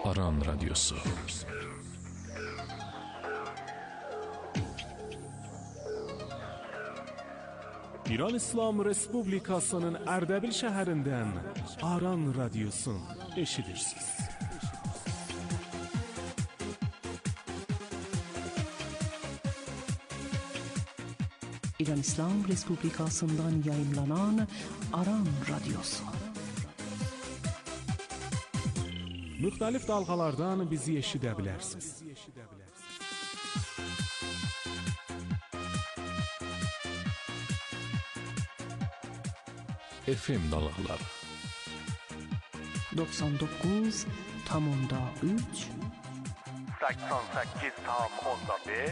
Aran Radyosu. İran İslam Respublikasının Ərdəbil şəhərindən Aran Radyosu eşidirsiniz. İran İslam Respublikasından yayımlanan Aran Radyosu. Müxtəlif dalğalardan bizi eşidə bilərsiniz. FM dalğaları 99.3 88.5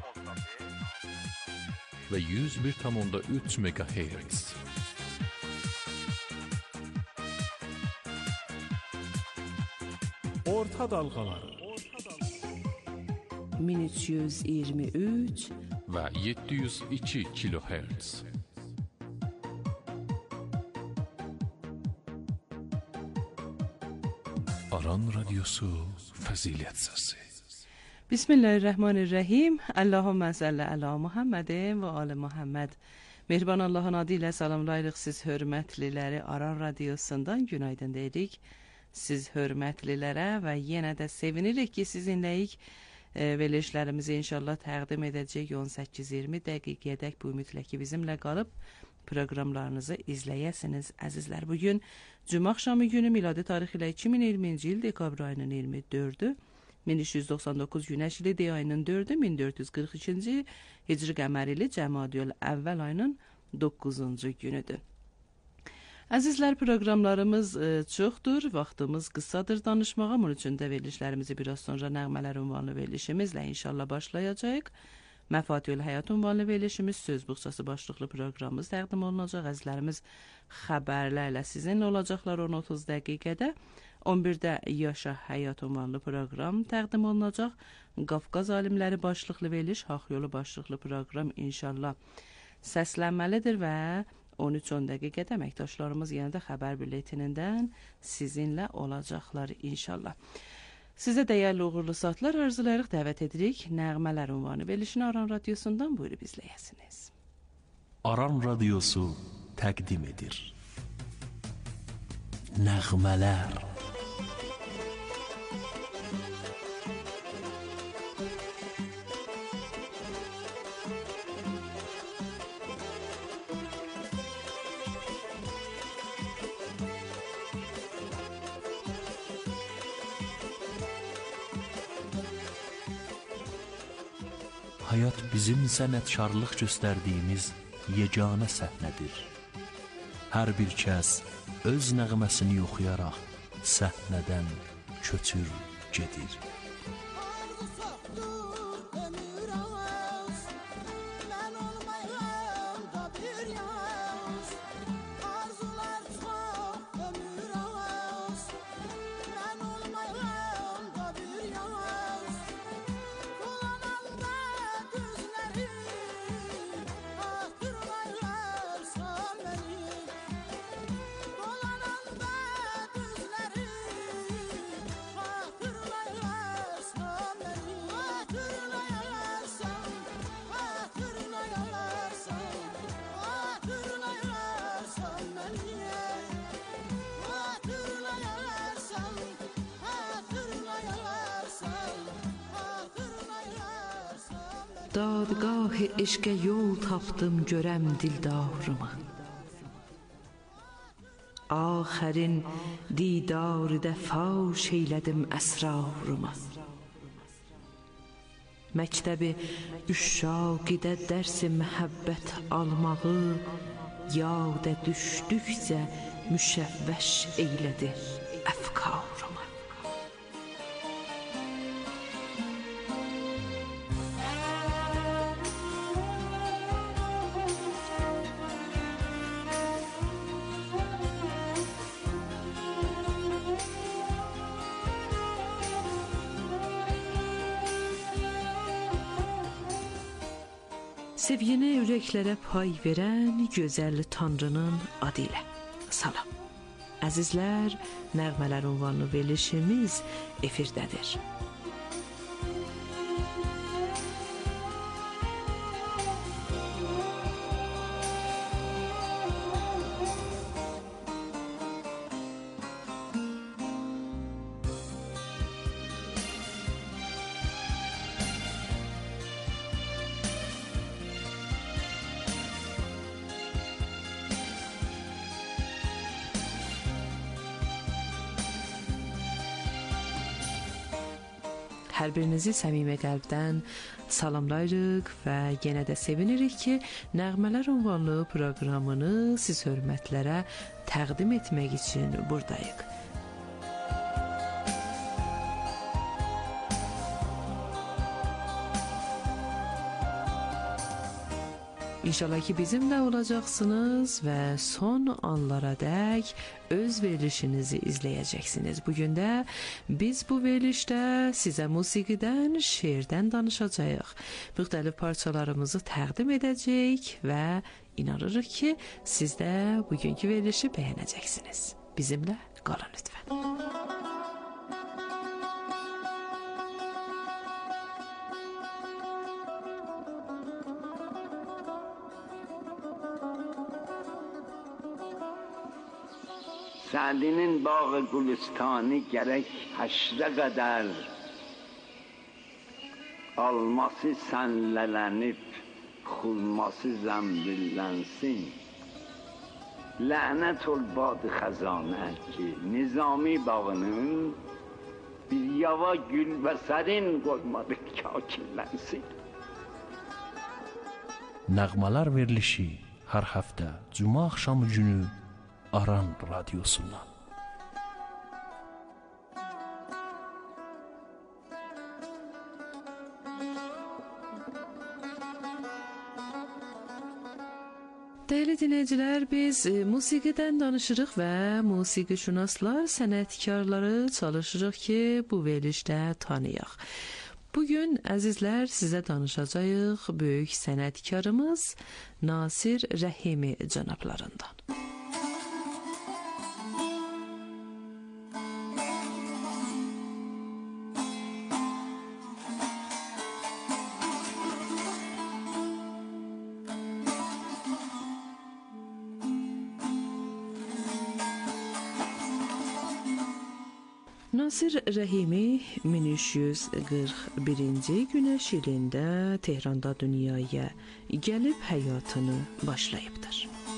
ve 101.3 MHz. Orta dalğaları 1323 ve 702 kHz. Aran Radyosu Fəzilət Səsi. Bismillahirrahmanirrahim. Allahümme salli ala Muhammedin ve ala Muhammed. Mehriban Allah'ın adıyla salamlayırıq siz hörmətliləri Aran Radyosundan günaydın deyirik. Siz hörmətlilərə və yenə də sevinirik ki sizinləyik. Verilişlərimizi inşallah təqdim edəcək 18-20 dəqiqədək bu ümidlə ki bizimlə qalıb proqramlarınızı izləyəsiniz əzizlər. Bugün Cümə axşamı günü miladi tarixi ilə 2020-ci il dekabr ayının 24-ü, 1399 Günəş ili ayının 4-ü, 1442-ci Hicri qəməri ili Cəmadiyül əvvəl ayının 9-cu günüdür. Əzizlər, proqramlarımız çoxdur, vaxtımız qısadır danışmağa. Bunun üçün də verilişlərimizi biraz sonra nəğmələr ünvanlı verilişimizlə inşallah başlayacağıq. Məfatihül Həyat ünvanlı verilişimiz söz buxçası başlıqlı proqramımız təqdim olunacaq. Əzizlərimiz xəbərlərlə sizinlə olacaqlar 10-30 dəqiqədə. 11-də Yaşa Həyat ünvanlı proqram təqdim olunacaq. Qafqaz alimləri başlıqlı veriliş, Haqq yolu başlıqlı proqram inşallah səslənməlidir və 13-10 dəqiqədə əməkdaşlarımız yenə də xəbər bülletinindən sizinlə olacaqlar inşallah. Sizə dəyərli uğurlu saatlar arzulayırıq, dəvət edirik. Nəğmələr ünvanı verilişini Aran Radyosundan buyurub izləyəsiniz. Aran Radyosu təqdim edir. Nəğmələr. Hayat bizim sənətkarlıq göstərdiyimiz yeganə səhnədir. Hər bir kəs öz nəğməsini oxuyaraq səhnədən köçür gedir. Dadgah eşqə yol tapdım görəm dildarımı. Axərin didarıdə faş eylədim əsrarımı. Məktəbi üşşaqidə dərsi məhəbbət almağı yadə düşdükcə müşəvvəş eylədi əfkarımı. Sevginə ürəklərə pay verən gözəl Tanrının adı ilə salam. Əzizlər, Nəğmələr ünvanlı verilişimiz efirdədir. Hər birinizi səmimi qəlbdən salamlayırıq və yenə də sevinirik ki, Nəğmələr ünvanlı proqramını siz hörmətlərə təqdim etmək üçün buradayıq. İnşallah ki bizimlə olacaqsınız və son anlara dək öz verilişinizi izləyəcəksiniz. Bugün də biz bu verilişdə sizə musiqidən, şeirdən danışacağıq. Müxtəlif parçalarımızı təqdim edəcəyik və inanırıq ki, siz də bugünkü verilişi bəyənəcəksiniz. Bizimlə qalın lütfən. سعدی'nin باغ گلستانی gerek haşre kadar alması senlelenip xulması zembirlensin. Lanet ol bad xazanə ki Nizami bağının bir yava gül ve serin koymadı kakillənsin. Nəğmələr verilişi hər həftə cümə axşamı günü Aran radyosundan. Dəyərli dinləyicilər, biz musiqidən danışırıq və musiqişünaslar, sənətkarları çalışırıq ki, bu verilişdə tanıyaq. Bugün əzizlər sizə danışacağıq böyük sənətkarımız Nasir Rəhimi cənablarından. Nasir Rəhimi 1341-ci günəş ilində Tehranda dünyaya gəlib həyatını başlayıbdır.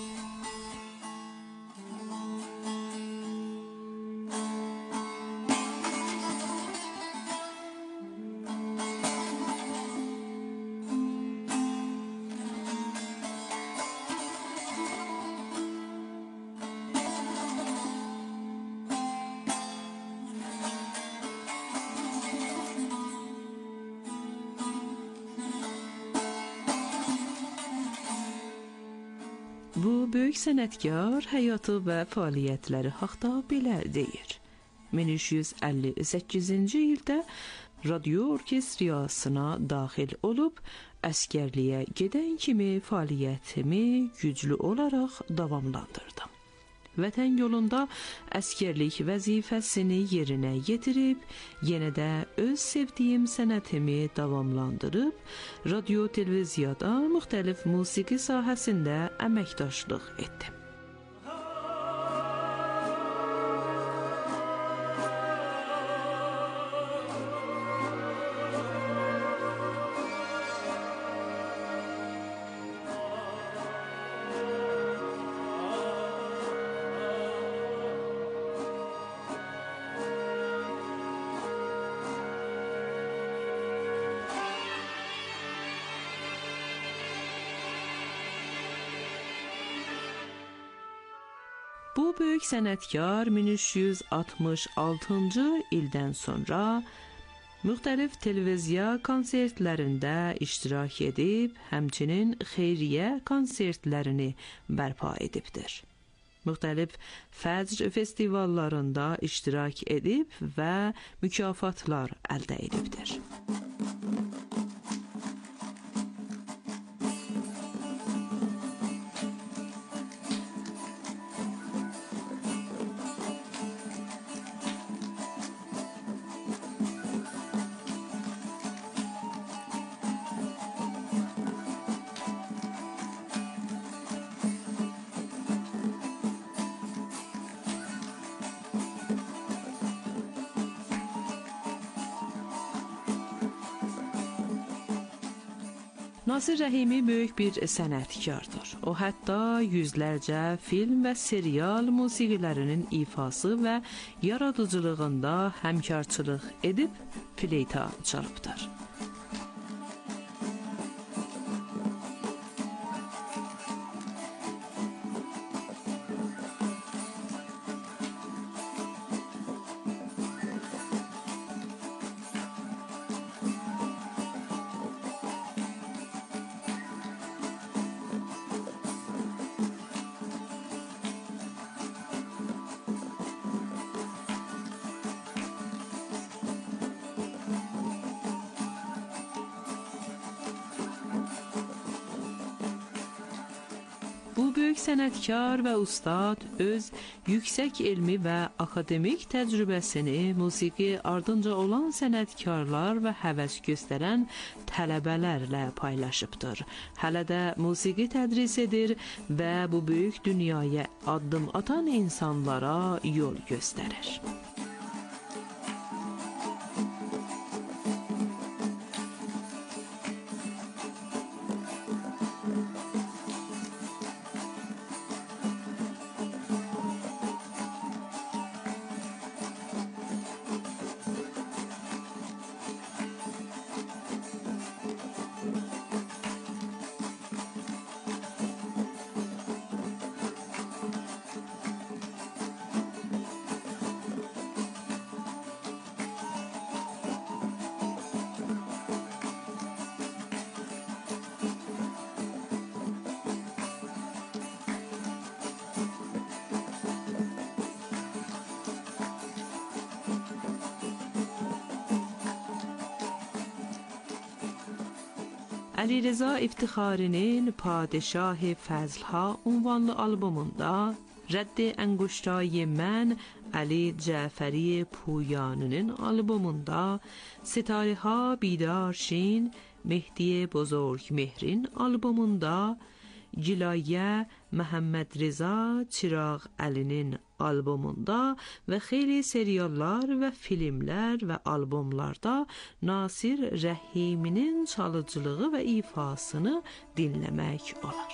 Bu böyük sənətkar həyatı və fəaliyyətləri haqqında belə deyir. 1358-ci ildə radio orkestriyasına daxil olub, əskərliyə gedən kimi fəaliyyətimi güclü olaraq davamlandırdım. Vətən yolunda əskərlik vəzifəsini yerinə yetirib, yenə də öz sevdiyim sənətimi davamlandırıb, radio, televiziyada müxtəlif musiqi sahəsində əməkdaşlıq etdim. Bu böyük sənətkar 1366-cı ildən sonra müxtəlif televiziya konsertlərində iştirak edib, həmçinin xeyriyyə konsertlərini bərpa edibdir. Müxtəlif fəcr festivallarında iştirak edib və mükafatlar əldə edibdir. Nasir Rəhimi böyük bir sənətkardır. O hətta yüzlərcə film və serial musiqilərinin ifası və yaradıcılığında həmkarçılıq edib fleyta çalıbdır. Bu böyük sənətkar və ustad öz yüksək elmi və akademik təcrübəsini musiqi ardınca olan sənətkarlar və həvəs göstərən tələbələrlə paylaşıbdır. Hələ də musiqi tədris edir və bu böyük dünyaya addım atan insanlara yol göstərir. علی رضا افتخاری'nin پادشاه فضلها عنوانlı albümündə Rədd Anguştay Mən, Ali Cəfəri Puyani'nin albümündə Sitareha Bidar Shin, Mehdi Bozorg Mehrin albümündə Gilayə Məhəmməd Reza Çıraq Əlinin albümündə və xeyli seriallar və filmlər və albümlarda Nasir Rəhiminin çalıcılığı və ifasını dinləmək olar.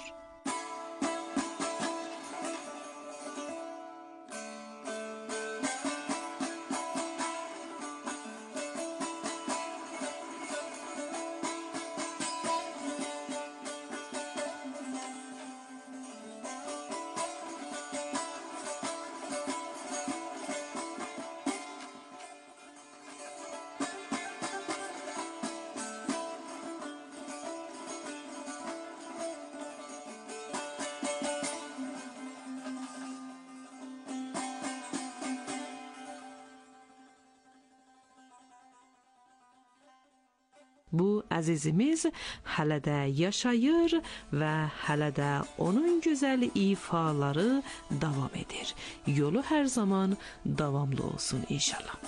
Bu əzizimiz hələ də yaşayır və hələ də onun gözəl ifaları davam edir. Yolu hər zaman davamlı olsun inşallah.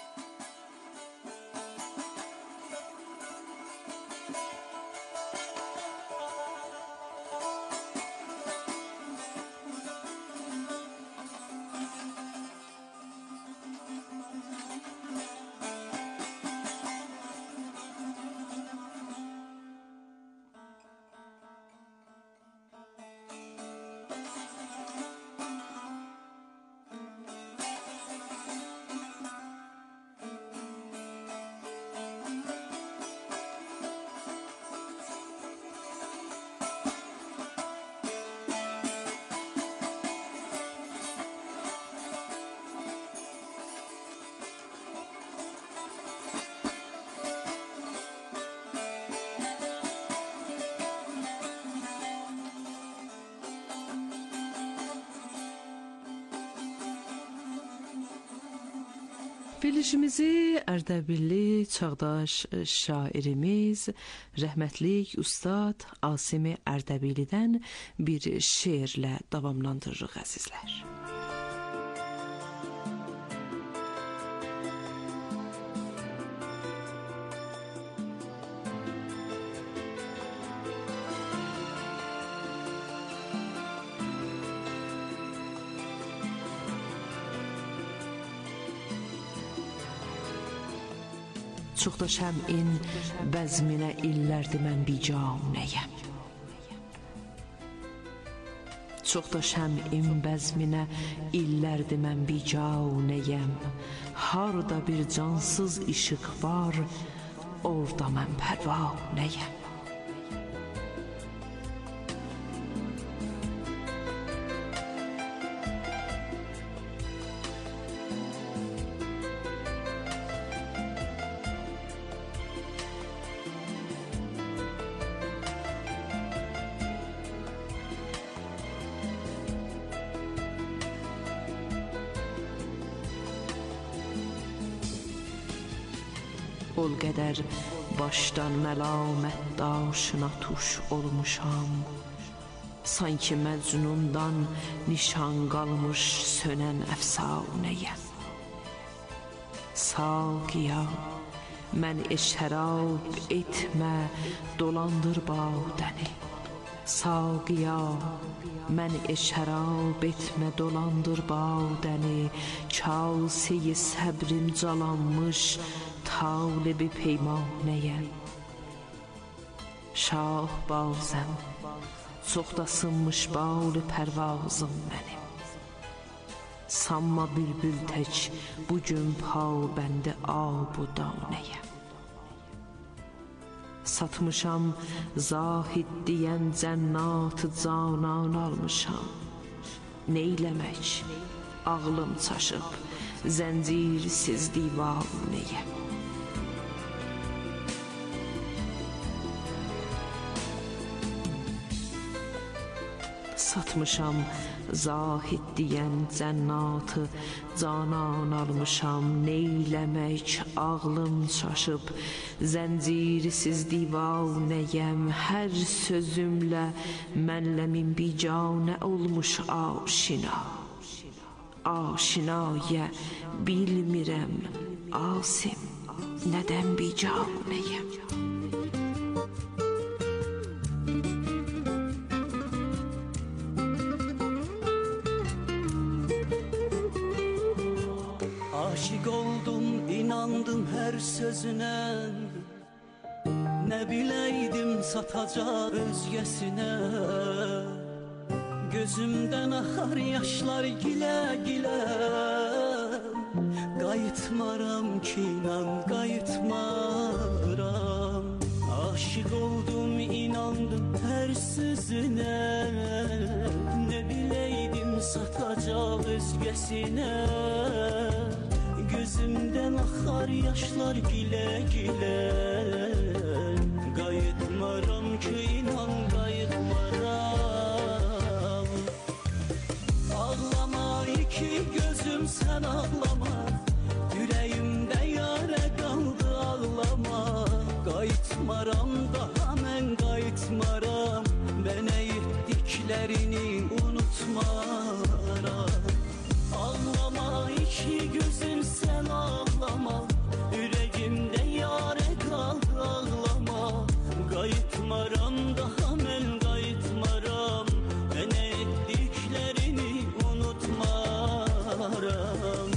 Verilişimizi Ərdəbilli çağdaş şairimiz, rəhmətlik Ustad Asimi Ərdəbilidən bir şeirlə davamlandırırıq əzizlər. Çox da şəmin bəzminə illərdir mən bicanəyəm. Çox da şəmin bəzminə illərdir mən bicanəyəm. Harda bir cansız işıq var, orada mən pərvanəyəm. Ol qədər başdan məlamət daşına tuş olmuşam. Sanki Məcnundan nişan qalmış sönən əfsanəyəm. Saqiya, mən şərab etmə, dolandır badəni. Saqiya, mən şərab etmə, dolandır badəni. Kaseyi səbrim calanmış, talibi peymanəyəm. Şahbazəm, çox da sınmış balı pərvazım mənim. Sanma bülbül tək bugün pabəndi abudanəyəm. Satmışam zahid deyən cənnatı canan almışam. Neyləmək, ağlım çaşıb, zəncirsiz divanəyəm. Satmışam zahid deyən cənnatı canan almışam. Neyləmək, ağlım çaşıb, zəncirsiz divanəyəm. Hər sözümlə mənlə min bicanə olmuş aşina. Aşinaya bilmirəm, asim, nədən bicanəyəm. Aşık oldum, inandım hər sözünə. Nə biləydim satacaq özgəsinə. Gözümdən axar yaşlar gilə-gilə. Qayıtmaram ki, inan, qayıtmaram. Aşık oldum, inandım hər sözünə. Nə biləydim satacaq özgəsinə. Gözümdən axar yaşlar gilə-gilə. Qayıtmaram ki, inan, qayıtmaram. Ağlama iki gözüm, sən ağlama. Ürəyimdə yarə qaldı, ağlama. Qayıtmaram, daha mən qayıtmaram. Mənə etdiklərini unutmaram. Ağlama iki gözüm, sən ağlama. Ürəyimdə yarə qaldı, ağlama. Qayıtmaram, daha mən qayıtmaram. Mənə etdiklərini unutmaram.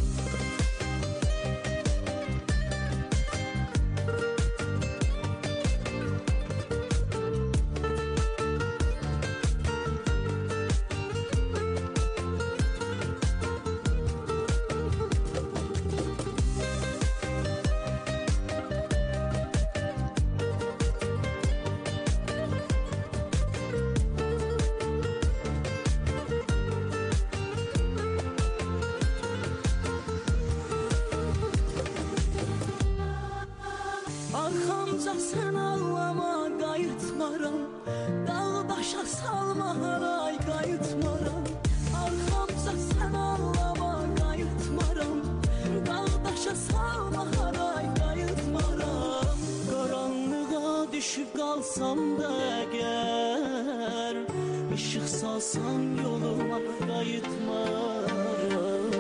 Arxamca sən ağlama, qayıtmaram. Dağ başa salma, haray qayıtmaram. Arxamca sən ağlama, qayıtmaram. Dağ başa salma, haray qayıtmaram. Qaranlığa düşüb qalsam da əgər, işıq salsan yoluma, qayıtmaram.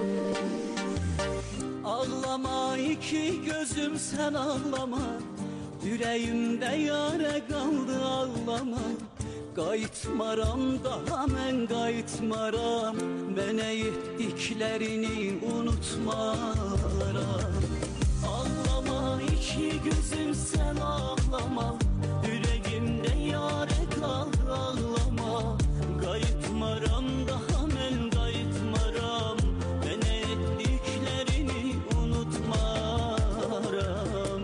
Ağlama iki gözüm, sən ağlama. Ürəyimdə yarə qaldı, ağlama. Qayıtmaram, daha mən qayıtmaram. Mənə etdiklərini unutmaram. Ağlama iki iki gözüm sen ağlama, yüreğimde yâre kaldı ağlama. Qayıtmaram daha mən qayıtmaram, mənə etdiklərini unutmaram.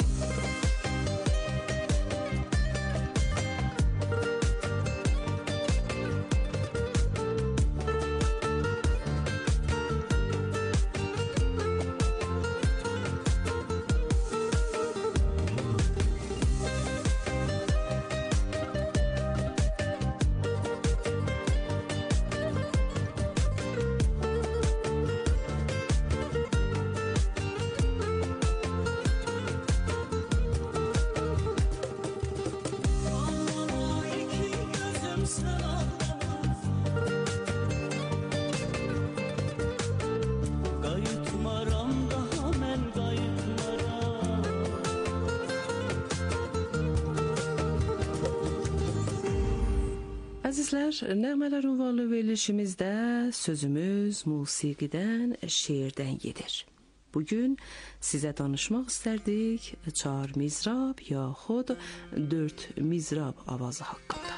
Əzizlər, Nəğmələr ünvanlı verilişimizdə sözümüz musiqidən, şeirdən gedir. Bugün sizə danışmaq istərdik 4 mizrab yaxud 4 mizrab avazı haqqında.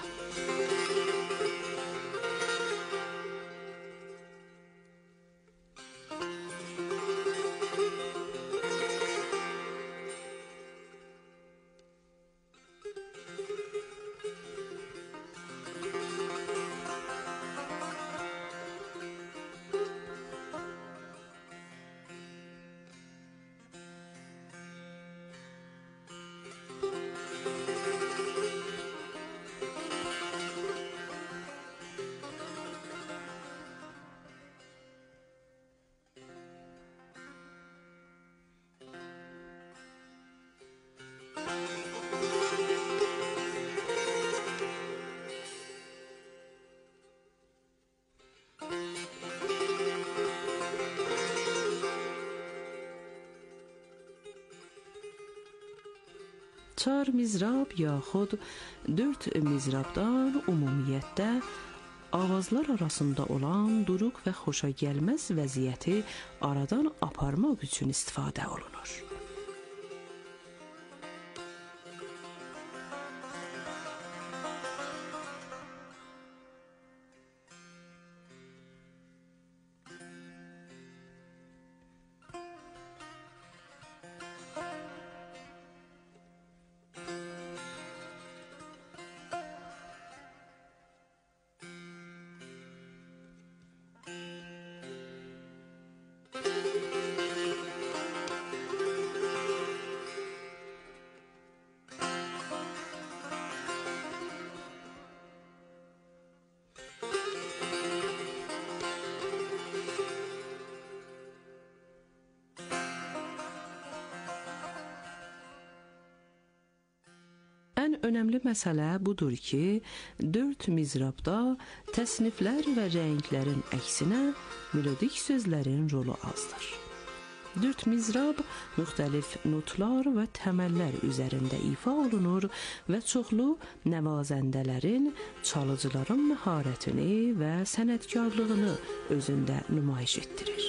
Çar mizrab yaxud 4 mizrabdan ümumiyyətdə avazlar arasında olan duruq və xoşa gəlməz vəziyyəti aradan aparmaq üçün istifadə olunur. Ən önəmli məsələ budur ki, 4 mizrabda təsniflər və rənglərin əksinə melodik sözlərin rolu azdır. 4 mizrab müxtəlif notlar və təməllər üzərində ifa olunur və çoxlu nəvazəndələrin, çalıcıların məharətini və sənətkarlığını özündə nümayiş etdirir.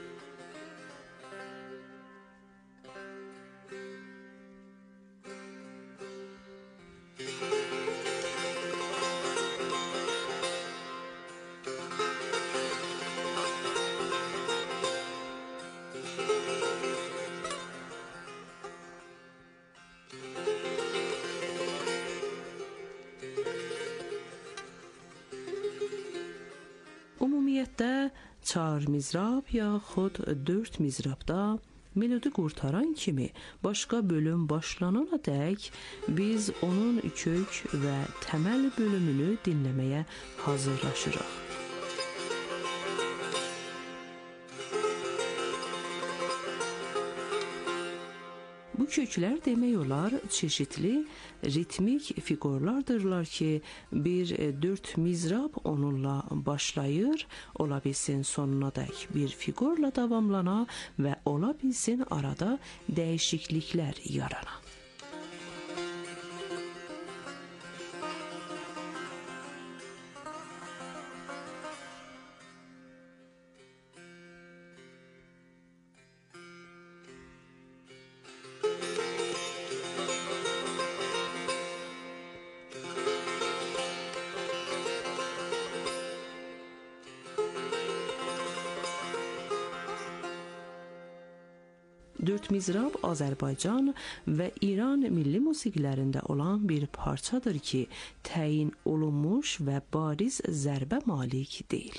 Ümumiyyətdə 4 mizrab yaxud 4 mizrabda melodi qurtaran kimi başqa bölüm başlanana dək biz onun kök və təməl bölümünü dinləməyə hazırlaşırıq. Bu köklər demək olar çeşitli ritmik fiqurlardırlar ki, bir 4 mizrab onunla başlayır, ola bilsin sonuna dək bir fiqurla davamlana və ola bilsin arada dəyişikliklər yarana. Dörd mizrab Azərbaycan və İran milli musiqilərində olan bir parçadır ki, təyin olunmuş və bariz zərbə malik deyil.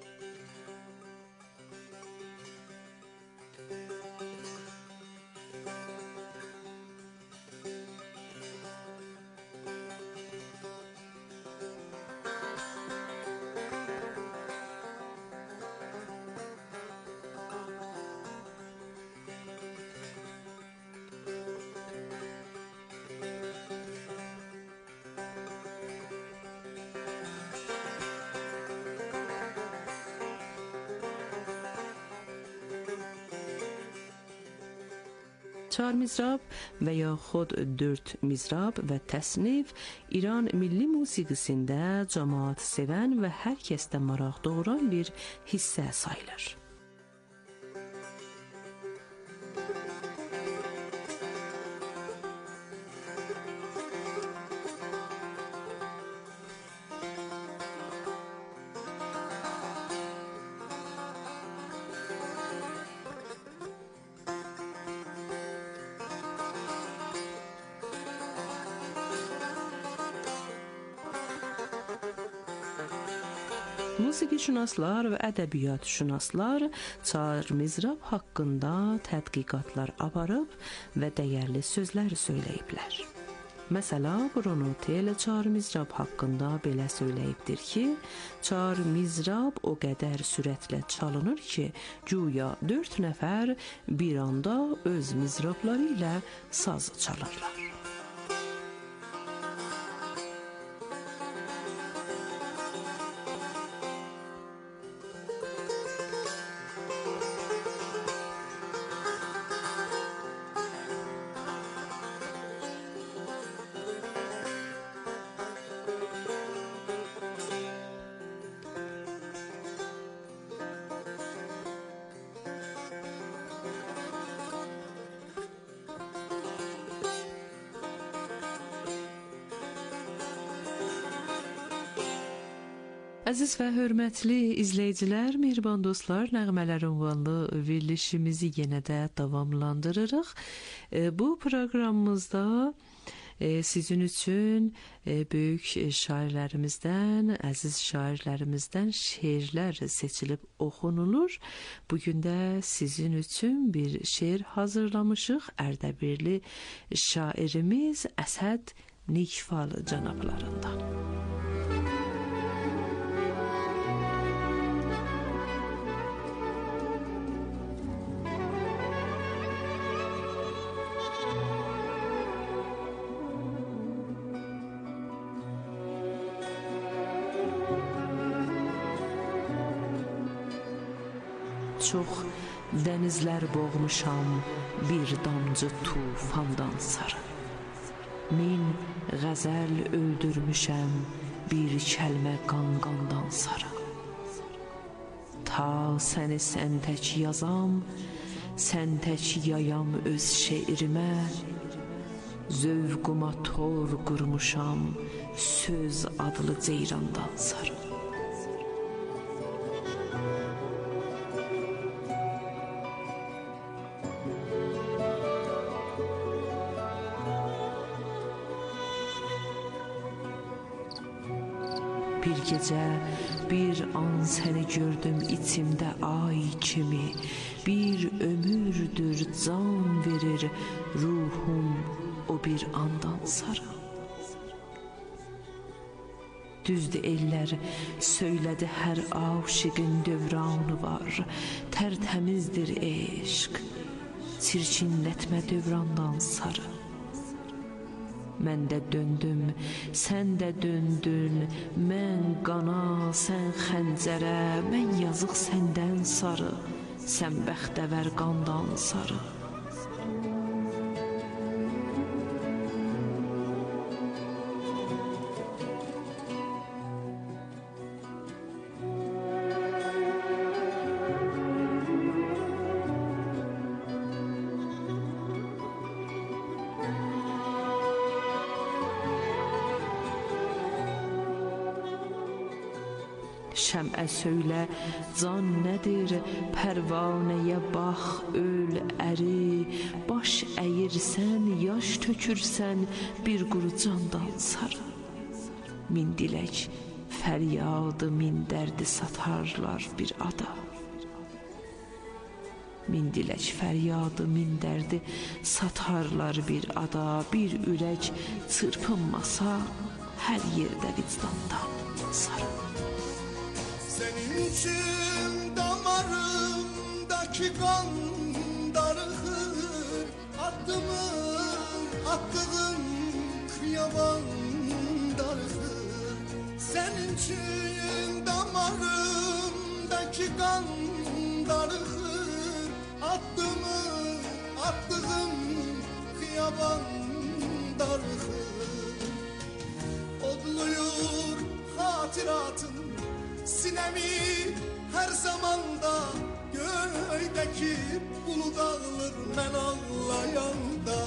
Çar mizrab və yaxud dörd mizrab və təsnif İran milli musiqisində cəmaat sevən və hər kəsdə maraq doğuran bir hissə sayılır. Musiqişünaslar və ədəbiyyatşünaslar çar mizrab haqqında tədqiqatlar aparıb və dəyərli sözlər söyləyiblər. Məsələ, Bruno Tel çar mizrab haqqında belə söyləyibdir ki, çar mizrab o qədər sürətlə çalınır ki, güya 4 nəfər bir anda öz mizrabları ilə saz çalırlar. Əziz və hörmətli izləyicilər, mehriban dostlar, nəğmələr ünvanlı verilişimizi yenə də davamlandırırıq. Bu proqramımızda sizin üçün böyük şairlərimizdən, əziz şairlərimizdən şeirlər seçilib oxunulur. Bugün də sizin üçün bir şeir hazırlamışıq. Ərdəbirli şairimiz Əsəd Nikfal cənablarından. Çox dənizlər boğmuşam bir damcı tufandan sarı. Min qəzəl öldürmüşəm bir kəlmə qandan sarı. Ta səni sən tək yazam, sən tək yayam öz şeirimə. Zövquma tor qurmuşam söz adlı ceyrandan sarı. Bir gecə, bir an səni gördüm içimdə ay kimi. Bir ömürdür can verir ruhum o bir andan sarı. Düzdür ellər söylədi hər aşiqin dövranı var. Tərtəmizdir eşq, çirkinlətmə dövrandan sarı. Mən də döndüm, sən də döndün, mən qana, sən xəncərə, mən yazıq səndən sarı, sən bəxtəvər qandan sarı. Şəmə söylə can nədir, pərvanəyə bax, öl, əri. Baş əyirsən, yaş tökürsən, bir quru candan sarı. Min dilək, fəryadı, min dərdi satarlar bir ada. Min dilək, fəryadı, min dərdi satarlar bir ada. Bir ürək çırpınmasa, hər yerdə vicdandan sarı. Senin için damarımdaki kan darıkır. Attığım kıyaman darıkır. Senin için damarımdaki kan darıkır. Attığım kıyaman darıkır. Odluyur hatıratın sinemi her zamanda. Göğdeki bulut ağlar men ağlayanda.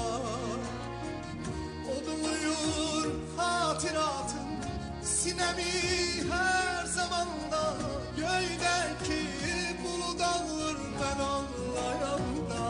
Odluyur hatıratın sinemi her zamanda. Göğdeki bulut ağlar men ağlayanda.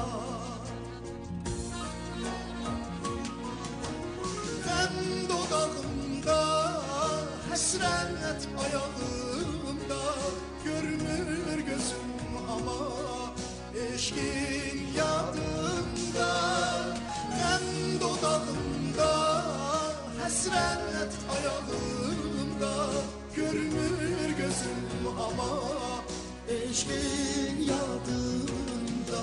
Hem dodağımda hasret ayağımda. Görmür gözüm ama eşkin yadımda. Hem dodağımda hasret ayağımda. Görmür gözüm ama eşkin yadımda.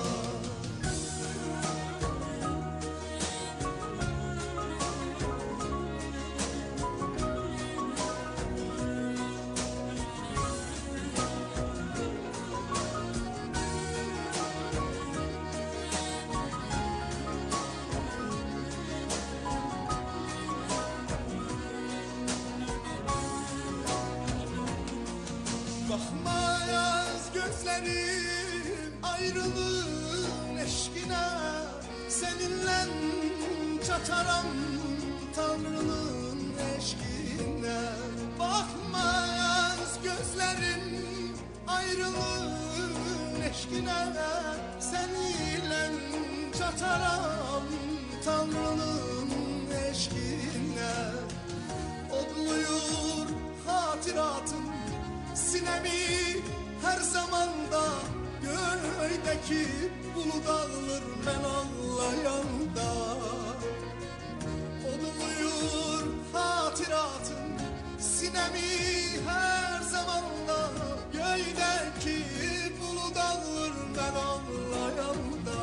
Bakmayaz gözlerim ayrılığın eşkine. Seninle çataram Tanrı'nın eşkine. Bakmayaz gözlerim ayrılığın eşkine. Seninle çataram Tanrı'nın eşkine. Odluyur hatıratın sinemi her zamanda. Göğdeki bulut ağlar men ağlayanda. Odluyur hatıratın sinemi her zamanda. Göğdeki bulut ağlar men ağlayanda.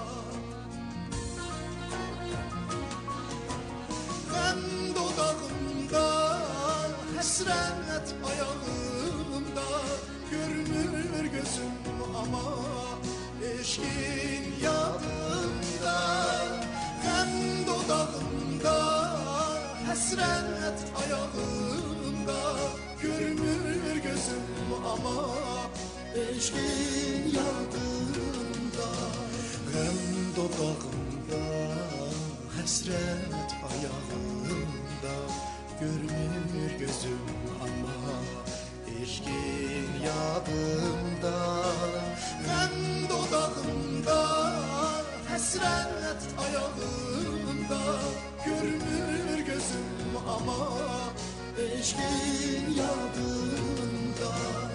Hem dodağımda hasret ayağımda. Görmür gözüm ama eşkin yadımda. Hem dodağımda hasret ayağımda. Görmür gözüm ama eşkin yadımda. Hem dodağımda hasret ayağımda. Görmür gözüm ama eşkin yadımda. Hem dodağımda hasret ayağımda. Görmür gözüm ama eşkin yadımda.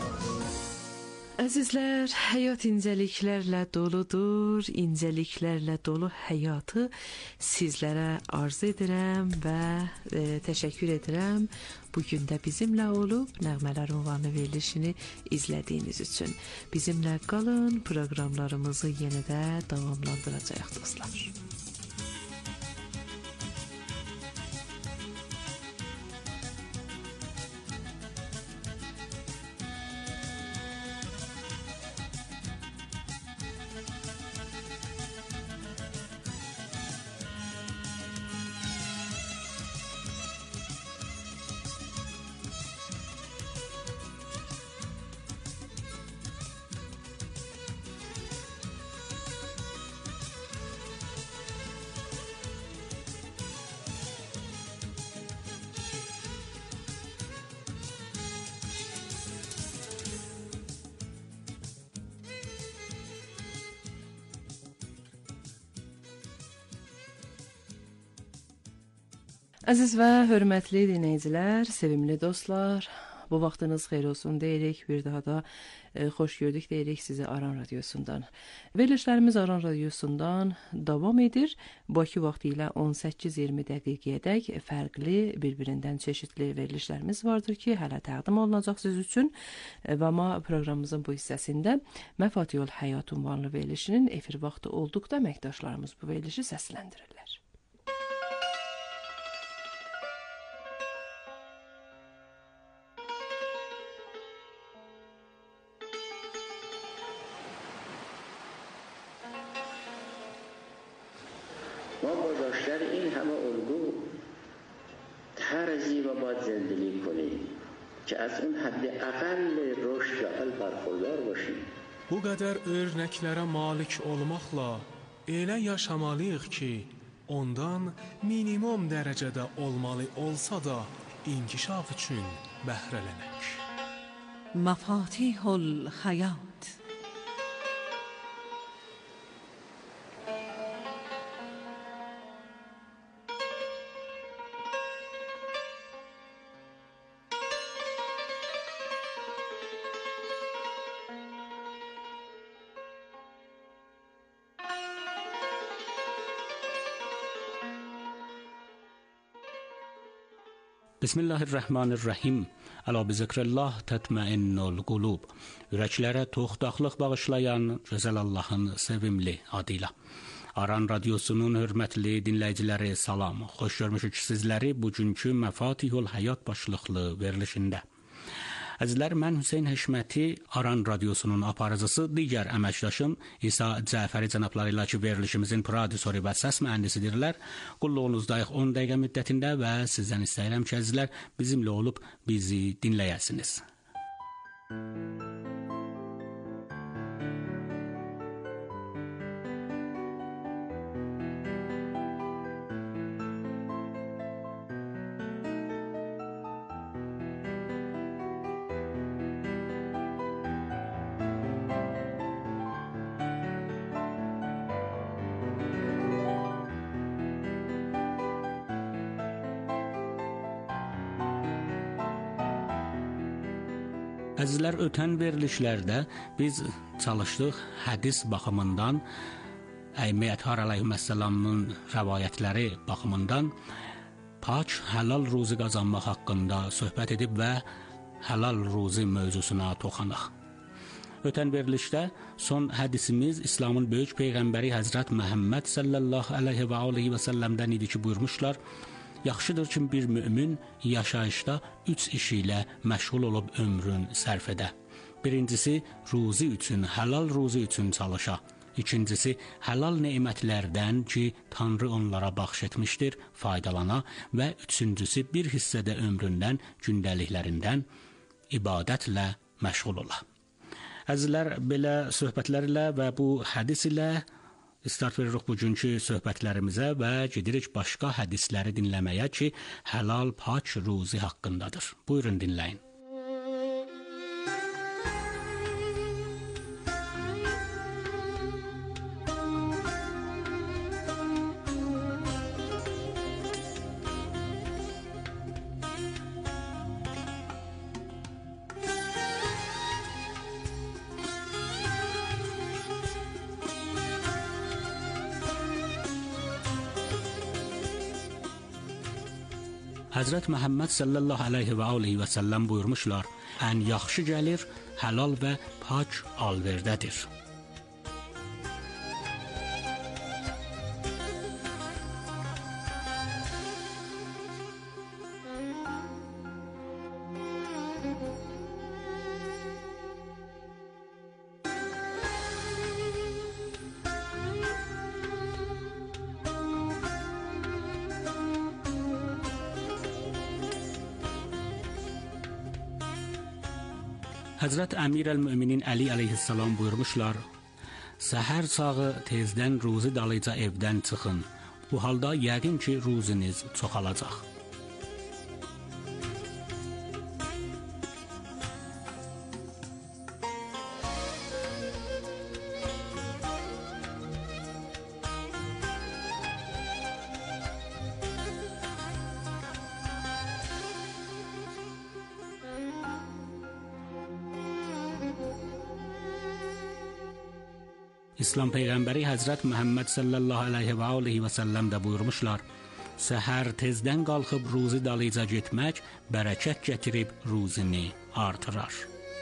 Əzizlər, həyat incəliklərlə doludur. İncəliklərlə dolu həyatı sizlərə arzu edirəm və təşəkkür edirəm. Bugün də bizimlə olub Nəğmələr ünvanlı verilişini izlədiyiniz üçün. Bizimlə qalın, proqramlarımızı yenə də davamlandıracağıq dostlar. Əziz və hörmətli dinləyicilər, sevimli dostlar, bu vaxtınız xeyir olsun deyirik. Bir daha da xoş gördük deyirik sizi Aran Radiosundan. Verilişlərimiz Aran Radiosundan davam edir. Bakı vaxtı ilə 18-20 dəqiqəyədək fərqli, bir-birindən çeşidli verilişlərimiz vardır ki, hələ təqdim olunacaq siz üçün. Və amma proqramımızın bu hissəsində Məfatihul Həyat ünvanlı verilişinin efir vaxtı olduqda əməkdaşlarımız bu verilişi səsləndirirlər. ما با داشتن این همه الگو طرزی و باید زندگی کنیم که از اون حد اقل رشد و عقل برخوردار باشیم. Bu qədər örnəklərə malik olmaqla elə yaşamalıyıq ki, ondan minimum dərəcədə olmalı olsa da inkişaf üçün bəhrələnək. Məfatihul Həyat. Bismillahirrahmanirrahim. Əla bi zikrəllah tətməinnul qulub. Ürəklərə toxtaqlıq bağışlayan gözəl Allahın sevimli adıyla. Aran Radiosunun hörmətli dinləyiciləri salam. Xoş görmüşük sizləri bugünkü Məfatihul Həyat başlıqlı verilişində. Əzizlər, mən Hüseyn Həşməti, Aran Radiosunun aparıcısı, digər əməkdaşım İsa Cəfəri cənabları ilə ki, verilişimizin prodüsörü və səs mühəndisidirlər. Qulluğunuzdayıq 10 dəqiqə müddətində və sizdən istəyirəm ki, əzizlər, bizimlə olub bizi dinləyəsiniz. Əzizlər, ötən verilişlərdə biz çalışdıq hədis baxımından, Əymə Ətər əleyhissalamın rəvayətləri baxımından pak, halal ruzi qazanmaq haqqında söhbət edib və halal ruzi mövzusuna toxanıq. Ötən verilişdə son hədisimiz İslamın böyük peyğəmbəri Həzrət Məhəmməd sallallahu əleyhi və alihi və səlləmdən idi ki, buyurmuşlar: yaxşıdır ki, bir mümin yaşayışda 3 iş ilə məşğul olub ömrün sərf edə. Birincisi, ruzi üçün, halal ruzi üçün çalışa. İkincisi, halal nemətlərdən ki, Tanrı onlara bəxş etmişdir, faydalana. Və üçüncüsü, bir hissədə ömründən, gündəliklərindən ibadətlə məşğul ola. Əzizlər, belə söhbətlərlə və bu hədis ilə start veririk bugünkü söhbətlərimizə və gedirik başqa hədisləri dinləməyə ki, halal pak ruzi haqqındadır. Buyurun dinləyin. Həzrət Məhəmməd sallallahu əleyhi və alihi və səlləm buyurmuşlar: ən yaxşı gəlir halal və pak alverdədir. Həzrət Əmir əl-Müminin Əli əleyhissalam buyurmuşlar: səhər sağı tezdən ruzi dalıca evdən çıxın. Bu halda yəqin ki, ruziniz çoxalacaq. İslam Peyğəmbəri Həzrət Məhəmməd sallallahu əleyhi və alihi və səlləm də buyurmuşlar: "Səhər tezdən qalxıb ruzi dalıca getmək bərəkət gətirib ruzini artırar."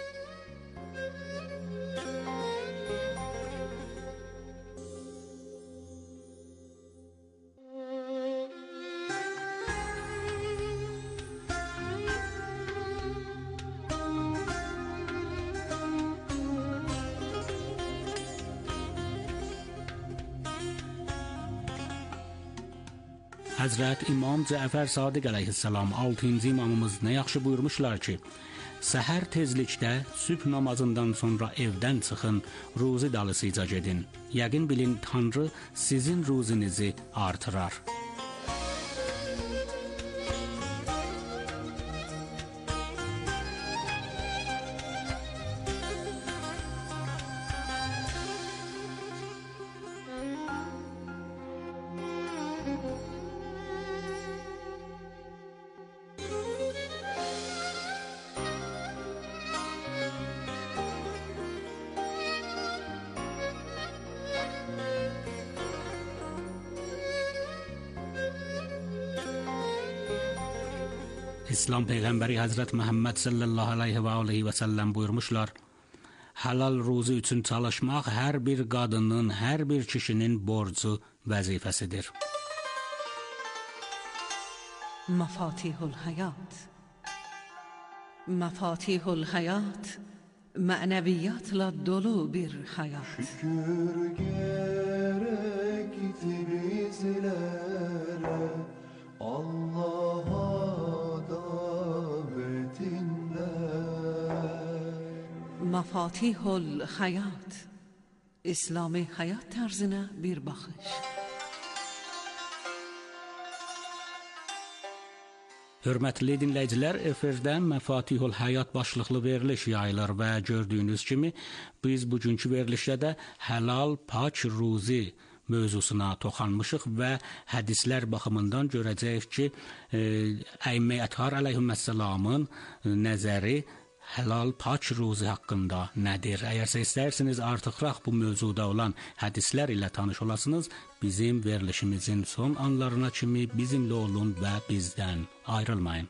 Həzrət İmam Cəfər Sadiq əleyhissalam 6-cı imamımız nə yaxşı buyurmuşlar ki, səhər tezlikdə sübh namazından sonra evdən çıxın, ruzi dalısıca gedin. Yəqin bilin Tanrı sizin ruzinizi artırar. İslam Peyğəmbəri Həzrət Məhəmməd sallallahu əleyhi və alihi və səlləm buyurmuşlar: "Halal ruzi üçün çalışmaq hər bir qadının, hər bir kişinin borcu, vəzifəsidir." Mafatihul Hayat. Mafatihul Hayat mənəviyyatla dolu bir həyat. Şükür gerek bizlere Allah'a Mafatihul Hayat İslami həyat tərzinə bir baxış. Hörmətli dinləyicilər, efirdə Məfatihul Həyat başlıqlı veriliş yayılır və gördüyünüz kimi biz bugünkü verilişdə də həlal, pak ruzi mövzusuna toxanmışıq və hədislər baxımından görəcəyik ki, Əimmə Ətvar əleyhissalamın nəzəri həlal, pak ruzi haqqında nədir? Əgərsə istərsiniz artıqraq bu mövzuda olan hədislər ilə tanış olasınız, bizim verilişimizin son anlarına kimi bizimlə olun və bizdən ayrılmayın.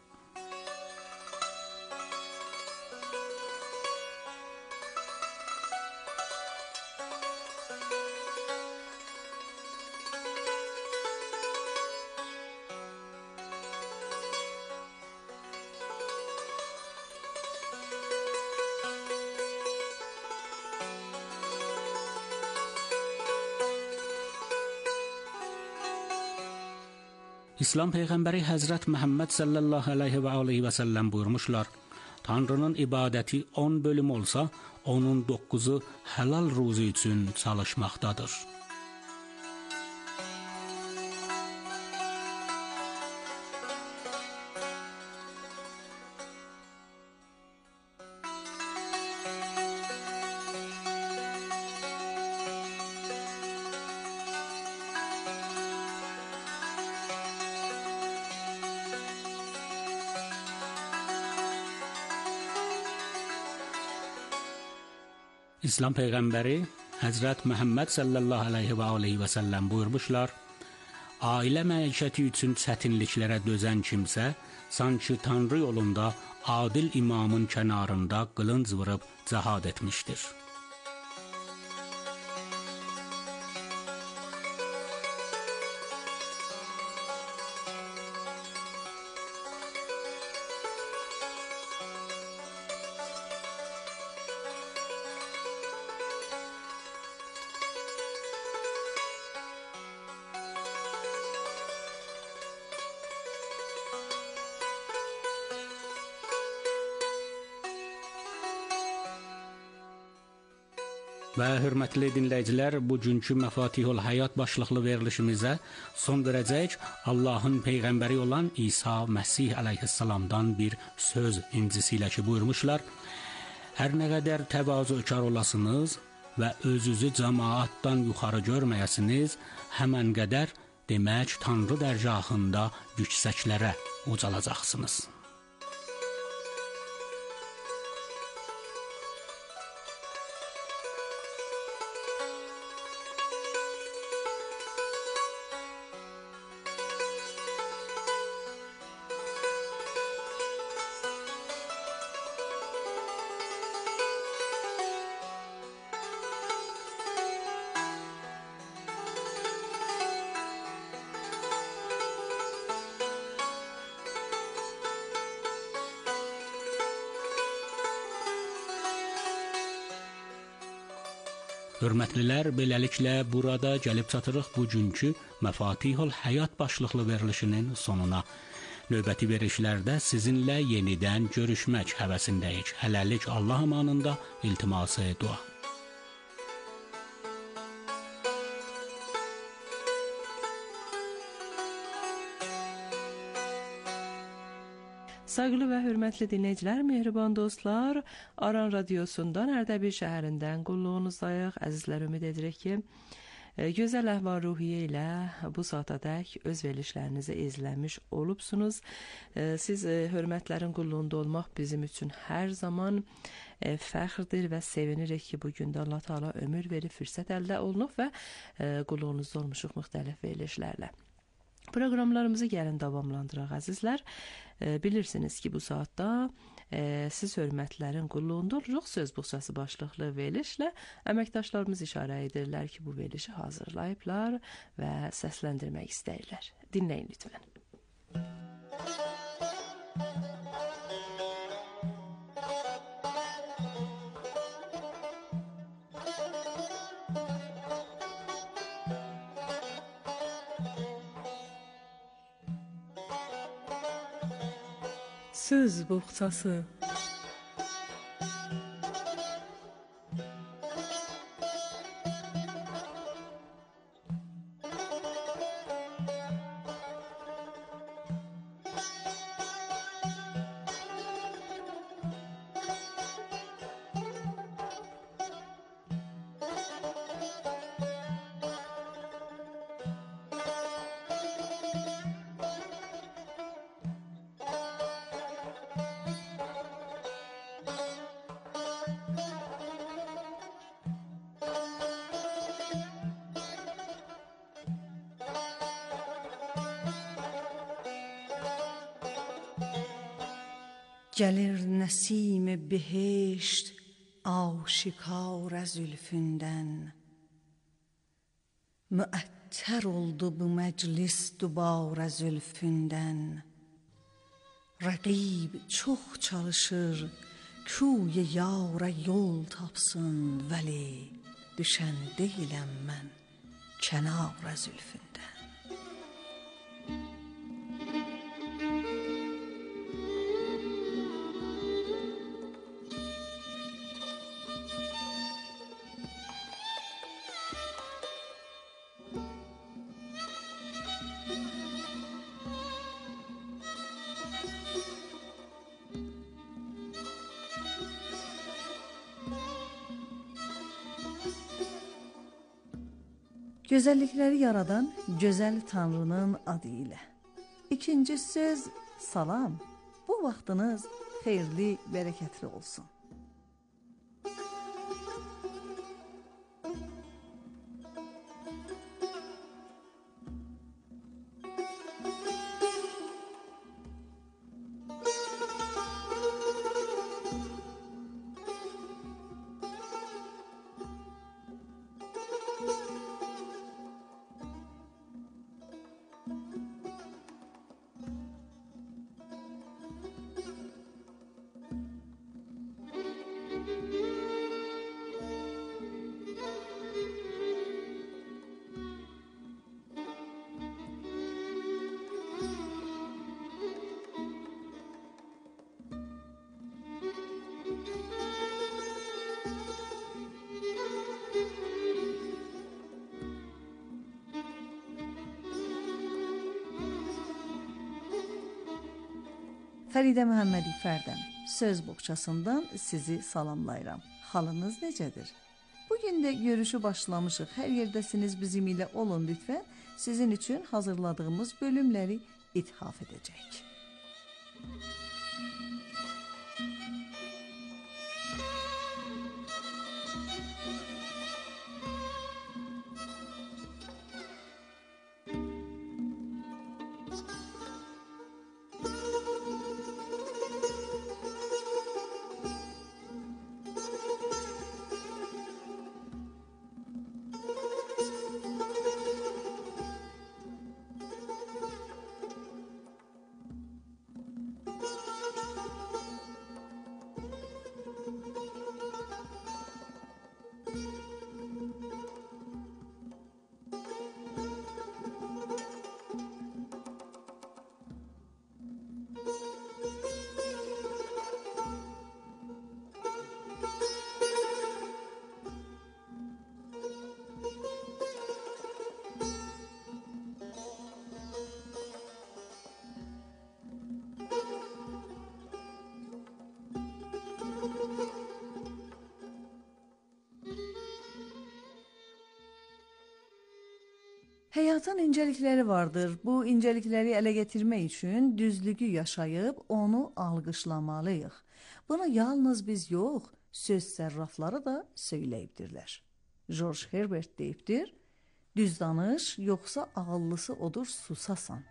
İslam Peyğəmbəri Həzrət Məhəmməd sallallahu əleyhi və alihi və səlləm buyurmuşlar: Tanrının ibadəti 10 bölüm olsa, onun 9-u həlal ruzi üçün çalışmaqdadır. İslam Peyğəmbəri Həzrət Məhəmməd sallallahu əleyhi və alihi və səlləm buyurmuşlar: Ailə məişəti üçün çətinliklərə dözən kimsə, sanki Tanrı yolunda adil imamın kənarında qılınc vurub cəhad etmişdir. Və hörmətli dinləyicilər, bugünkü Məfatihul Həyat başlıqlı verilişimizə son verəcək. Allahın Peyğəmbəri olan İsa Məsih əleyhissalamdan bir söz incisi ilə ki buyurmuşlar: Hər nə qədər təvazökar olasınız və özünüzü cəmaatdan yuxarı görməyəsiniz, həmən qədər demək Tanrı dərgahında yüksəklərə ucalacaqsınız. Hörmətlilər, beləliklə burada gəlib çatırıq bugünkü Məfatihul Həyat başlıqlı verilişinin sonuna. Növbəti verilişlərdə sizinlə yenidən görüşmək həvəsindəyik. Hələlik Allah amanında, iltiması dua. Sayğılı və hörmətli dinləyicilər, mehriban dostlar, Aran Radiosundan Ərdəbil şəhərindən qulluğunuzdayıq. Əzizlər, ümid edirik ki, gözəl əhval-ruhiyyə ilə bu saatadək öz verilişlərinizi izləmiş olubsunuz. Siz hörmətlərin qulluğunda olmaq bizim üçün hər zaman fəxrdir və sevinirik ki, bugün də Allah Teala ömür verib, fürsət əldə olunub və qulluğunuzda olmuşuq müxtəlif verilişlərlə. Proqramlarımızı gəlin davamlandıraq, əzizlər. Bilirsiniz ki, bu saatda siz hörmətlərin qulluğunda oluruq. Söz buxçası başlıqlı verilişlə əməkdaşlarımız işarə edirlər ki, bu verilişi hazırlayıblar və səsləndirmək istəyirlər. Dinləyin lütfən. Söz buxçası. Gəlir nəsim behişt aşikar zülfündən. Müəttər oldu bu məclis dubar zülfündən. Rəqib çox çalışır kuy yara yol tapsın, vəli düşən deyiləm mən kənar zülfündən. Gözəllikləri yaradan gözəl Tanrının adı ilə. İkinci söz salam. Bu vaxtınız xeyirli, bərəkətli olsun. Fəridə Məhəmmədi Fərdəm, söz boğçasından sizi salamlayıram. Halınız necədir? Bugün də görüşü başlamışıq. Hər yerdəsiniz bizim ilə olun lütfən. Sizin üçün hazırladığımız bölümləri ithaf edəcək. Həyatın incəlikləri vardır. Bu incəlikləri ələ gətirmək üçün düzlüyü yaşayıb onu alqışlamalıyıq. Bunu yalnız biz yox, söz sərrafları da söyləyibdirlər. George Herbert deyibdir: "Düz danış, yoxsa ağıllısı odur susasan."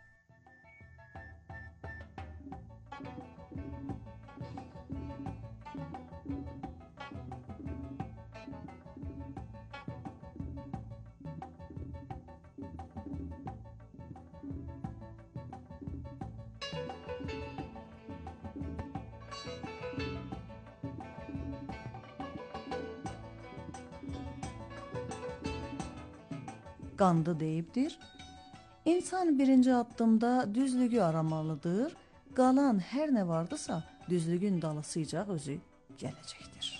Qandı deyibdir: "İnsan birinci addımda düzlüyü aramalıdır. Qalan hər nə vardısa, düzlüyün dalısıca özü gələcəkdir."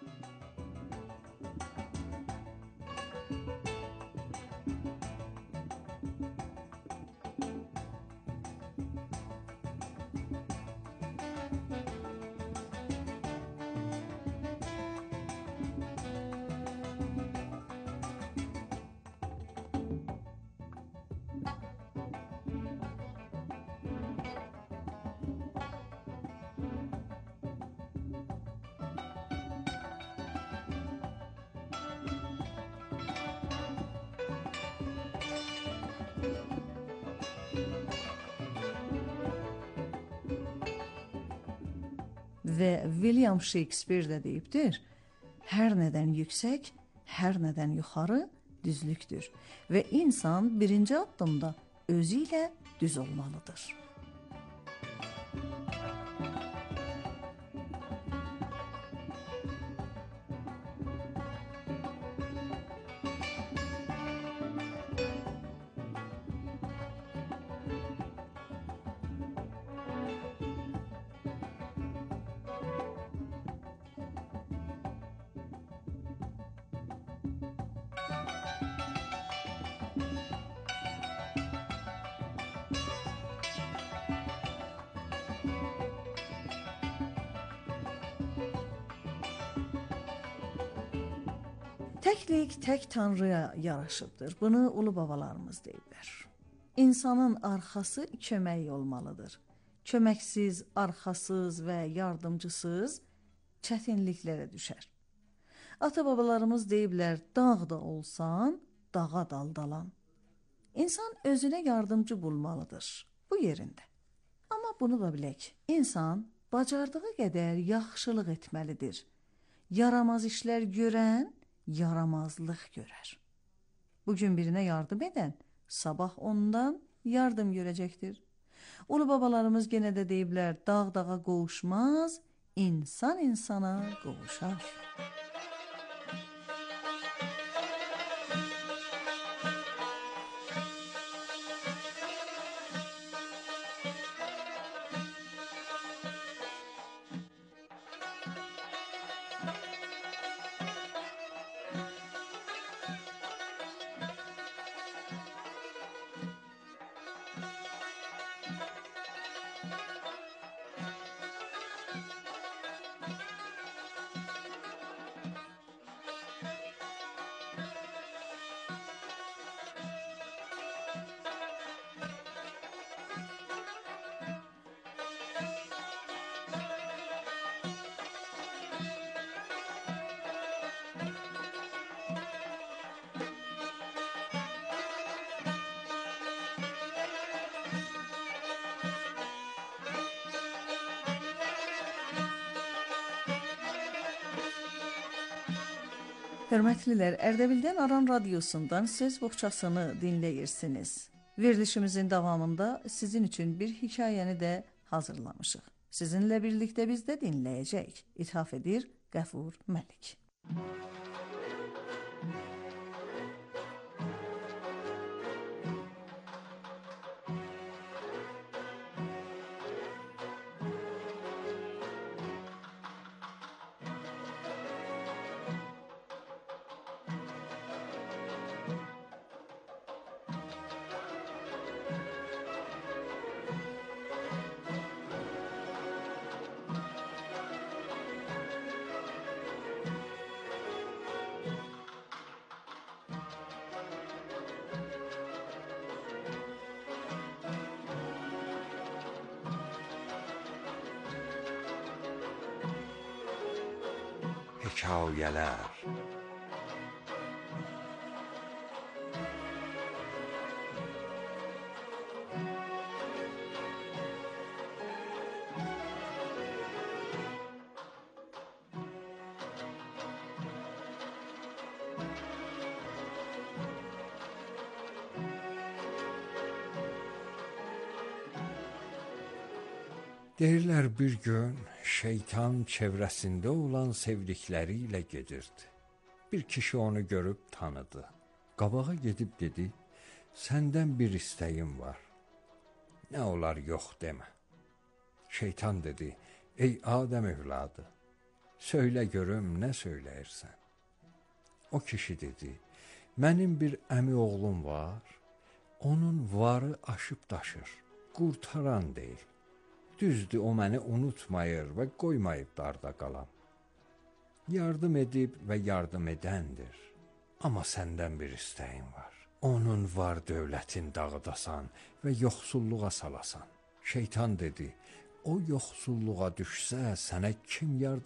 Və William Shakespeare də deyibdir: "Hər nədən yüksək, hər nədən yuxarı düzlükdür və insan birinci addımda özü ilə düz olmalıdır." Təklik tək Tanrıya yaraşıbdır. Bunu ulu babalarımız deyiblər. İnsanın arxası kömək olmalıdır. Köməksiz, arxasız və yardımcısız çətinliklərə düşər. Ata-babalarımız deyiblər: "Dağ da olsan, dağa daldalan." İnsan özünə yardımcı bulmalıdır bu yerində. Amma bunu da bilək, insan bacardığı qədər yaxşılıq etməlidir. Yaramaz işlər görən yaramazlıq görər. Bugün birinə yardım edən sabah ondan yardım görəcəkdir. Ulu babalarımız yenə də deyiblər: "Dağ dağa qovuşmaz, insan insana qovuşar." Hörmətlilər, Ərdəbildən Aran radiosundan söz boğçasını dinləyirsiniz. Verilişimizin davamında sizin üçün bir hekayəni də hazırlamışıq. Sizinlə birlikdə biz də dinləyəcəyik. İthaf edir Qəfur Məlik. hekayələr. Deyirlər bir gün şeytan çevrəsində olan sevdikləri ilə gedirdi. Bir kişi onu görüb tanıdı. Qabağa gedib dedi, səndən bir istəyim var. Nə olar yox demə. Şeytan dedi, ey Adəm evladı, söylə görüm nə söyləyirsən. O kişi dedi, mənim bir əmi oğlum var, onun varı aşıb daşır, qurtaran deyil. Düzdür, o məni unutmayır və qoymayıb darda qalam. Yardım edib və yardım edəndir. Amma səndən bir istəyim var. Onun var dövlətin dağıdasan və yoxsulluğa salasan. Şeytan dedi, o yoxsulluğa düşsə sənə kim yardım